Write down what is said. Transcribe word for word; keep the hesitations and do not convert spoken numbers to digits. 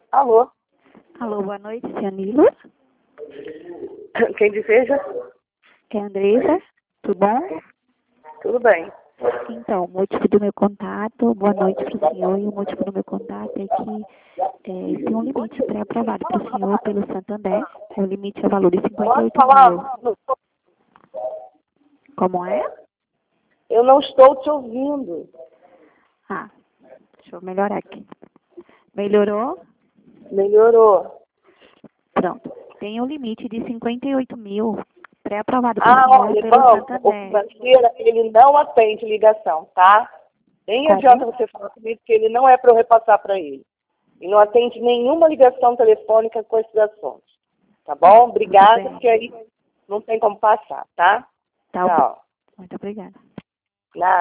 Alô? Alô, boa noite, Cianilo. Quem deseja? É a Andressa, tudo bom? Tudo bem. Então, o motivo do meu contato, boa noite para o senhor, e o motivo do meu contato é que é, tem um limite pré-aprovado para o senhor pelo Santander, o limite é o valor de cinquenta e Pode oito falar? mil. Como é? Eu não estou te ouvindo. Ah, deixa eu melhorar aqui. Melhorou? Melhorou. Pronto. Tem um limite de cinquenta e oito mil pré-aprovado para o Ah, senhor olha, pelo vamos. O Santander. financeiro, ele não atende ligação, tá? Nem adianta Como? você falar comigo que ele não é para eu repassar para ele. Ele não atende nenhuma ligação telefônica com esses assuntos. Tá bom? Obrigada, bem. porque aí não tem como passar, tá? Tá bom. Tchau. Muito obrigada. Nada.